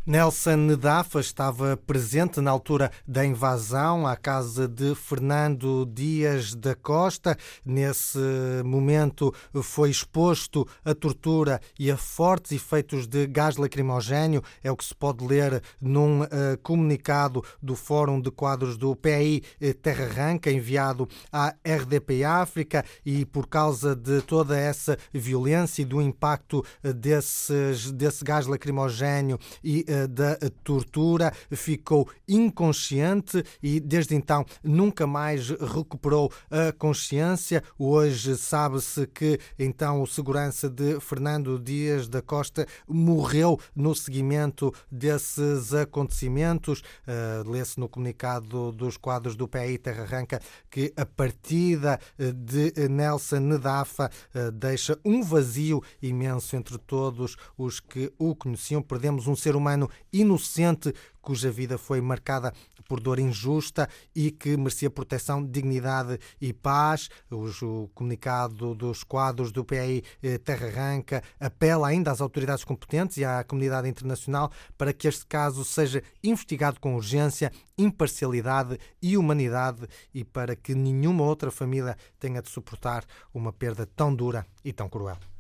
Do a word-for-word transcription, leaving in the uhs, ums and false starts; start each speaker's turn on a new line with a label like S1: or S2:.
S1: Nelson Nedafa estava presente na altura da invasão à casa de Fernando Dias da Costa. Nesse momento foi exposto a tortura e a fortes efeitos de gás lacrimogéneo. É o que se pode ler num uh, comunicado do Fórum de Quadros do P I Terra Arranca, enviado à R D P África, e por causa de toda essa violência e do impacto desses, desse gás lacrimogéneo e da tortura, ficou inconsciente e desde então nunca mais recuperou a consciência. Hoje sabe-se que então o segurança de Fernando Dias da Costa morreu no seguimento desses acontecimentos. Uh, lê-se no comunicado dos quadros do P I Terra Arranca que a partida de Nelson Nedafa uh, deixa um vazio imenso entre todos os que o conheciam. Perdemos um ser humano inocente cuja vida foi marcada por dor injusta e que merecia proteção, dignidade e paz. O comunicado dos quadros do P I Terra Arranca apela ainda às autoridades competentes e à comunidade internacional para que este caso seja investigado com urgência, imparcialidade e humanidade, e para que nenhuma outra família tenha de suportar uma perda tão dura e tão cruel.